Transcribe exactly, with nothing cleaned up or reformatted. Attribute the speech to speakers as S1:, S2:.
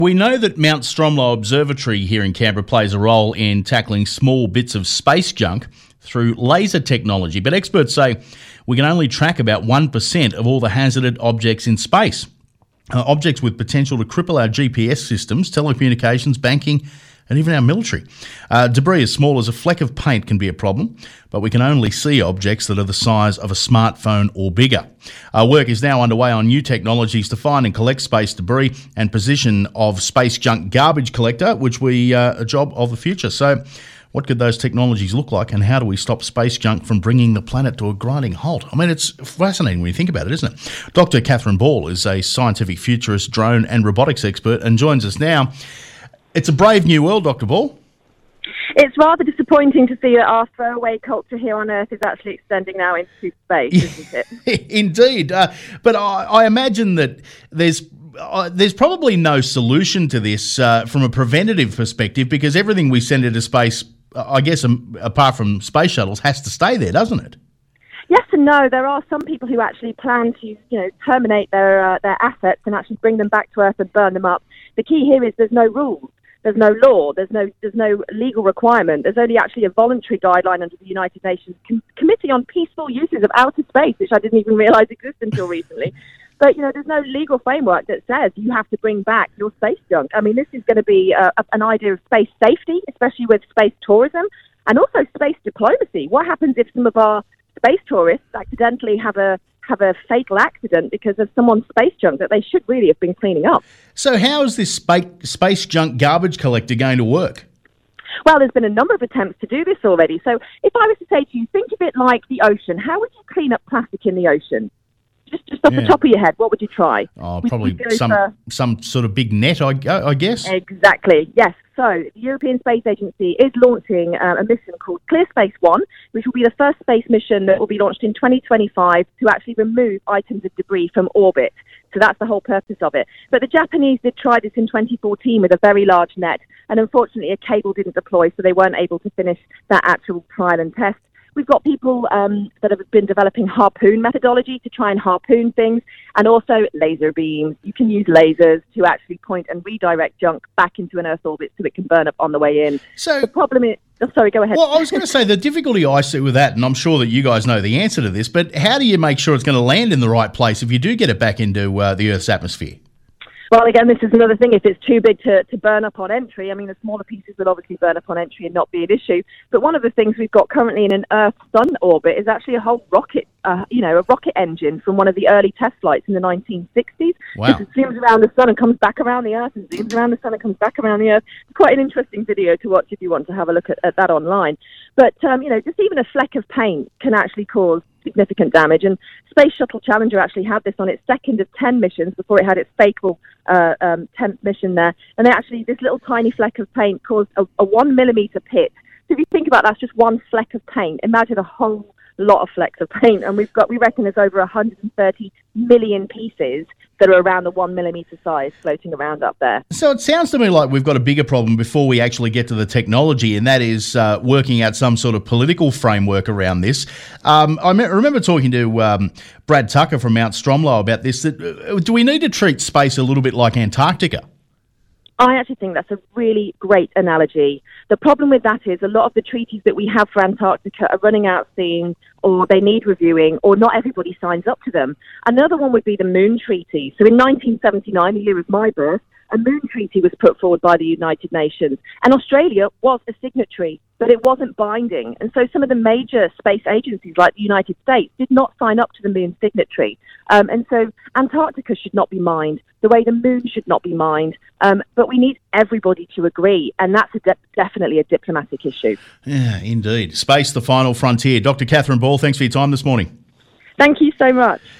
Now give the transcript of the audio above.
S1: We know that Mount Stromlo Observatory here in Canberra plays a role in tackling small bits of space junk through laser technology, but experts say we can only track about one percent of all the hazarded objects in space. Uh, objects with potential to cripple our G P S systems, telecommunications, banking and even our military. Uh, debris as small as a fleck of paint can be a problem, but we can only see objects that are the size of a smartphone or bigger. Our work is now underway on new technologies to find and collect space debris and position of space junk garbage collector, which we uh, a job of the future. So what could those technologies look like, and how do we stop space junk from bringing the planet to a grinding halt? I mean, it's fascinating when you think about it, isn't it? Doctor Catherine Ball is a scientific futurist, drone and robotics expert and joins us now. It's a brave new world, Doctor Ball.
S2: It's rather disappointing to see that our throwaway culture here on Earth is actually extending now into space, isn't it?
S1: Indeed. Uh, but I, I imagine that there's uh, there's probably no solution to this uh, from a preventative perspective, because everything we send into space, I guess, um, apart from space shuttles, has to stay there, doesn't it?
S2: Yes and no. There are some people who actually plan to, you know, terminate their uh, their assets and actually bring them back to Earth and burn them up. The key here is there's no rules. There's no law, there's no there's no legal requirement. There's only actually a voluntary guideline under the United Nations Com- Committee on Peaceful Uses of Outer Space, which I didn't even realise existed until recently. But, you know, there's no legal framework that says you have to bring back your space junk. I mean, this is going to be uh, an idea of space safety, especially with space tourism, and also space diplomacy. What happens if some of our space tourists accidentally have a have a fatal accident because of someone's space junk that they should really have been cleaning up?
S1: So how is this space, space junk garbage collector going to work?
S2: Well, there's been a number of attempts to do this already. So if I was to say to you, think of it like the ocean. How would you clean up plastic in the ocean? Just, just off yeah. the top of your head, what would you try?
S1: Oh, probably some for... some sort of big net, I, I guess.
S2: Exactly, yes. So the European Space Agency is launching uh, a mission called ClearSpace One, which will be the first space mission that will be launched in twenty twenty-five to actually remove items of debris from orbit. So that's the whole purpose of it. But the Japanese did try this in twenty fourteen with a very large net, and unfortunately a cable didn't deploy, so they weren't able to finish that actual trial and test. We've got people um, that have been developing harpoon methodology to try and harpoon things, and also laser beams. You can use lasers to actually point and redirect junk back into an Earth orbit so it can burn up on the way in.
S1: So
S2: the problem is... Oh, sorry, go ahead.
S1: Well, I was going to say, the difficulty I see with that, and I'm sure that you guys know the answer to this, but how do you make sure it's going to land in the right place if you do get it back into uh, the Earth's atmosphere?
S2: Well, again, this is another thing. If it's too big to, to burn up on entry, I mean, the smaller pieces will obviously burn up on entry and not be an issue. But one of the things we've got currently in an Earth-Sun orbit is actually a whole rocket, uh, you know, a rocket engine from one of the early test flights in the nineteen sixties.
S1: Wow.
S2: It zooms around the sun and comes back around the Earth, and zooms around the sun and comes back around the Earth. It's quite an interesting video to watch if you want to have a look at, at that online. But, um, you know, just even a fleck of paint can actually cause significant damage. And Space Shuttle Challenger actually had this on its second of ten missions before it had its fatal uh, um, tenth mission there. And they actually, this little tiny fleck of paint caused a, a one millimeter pit. So if you think about that, that's just one fleck of paint. Imagine a whole lot of flecks of paint. And we've got, we reckon there's over one hundred thirty million pieces that are around the one millimeter size floating around up there.
S1: So it sounds to me like we've got a bigger problem before we actually get to the technology, and that is uh, working out some sort of political framework around this. Um, I me- remember talking to um, Brad Tucker from Mount Stromlo about this. That, uh, do we need to treat space a little bit like Antarctica?
S2: I actually think that's a really great analogy. The problem with that is a lot of the treaties that we have for Antarctica are running out soon, or they need reviewing, or not everybody signs up to them. Another one would be the Moon Treaty. So in nineteen seventy-nine, the year of my birth, a Moon Treaty was put forward by the United Nations, and Australia was a signatory, but it wasn't binding. And so some of the major space agencies, like the United States, did not sign up to the Moon signatory. Um, and so Antarctica should not be mined, the way the Moon should not be mined. Um, but we need everybody to agree, and that's a de- definitely a diplomatic issue.
S1: Yeah, indeed. Space, the final frontier. Doctor Catherine Ball, thanks for your time this morning.
S2: Thank you so much.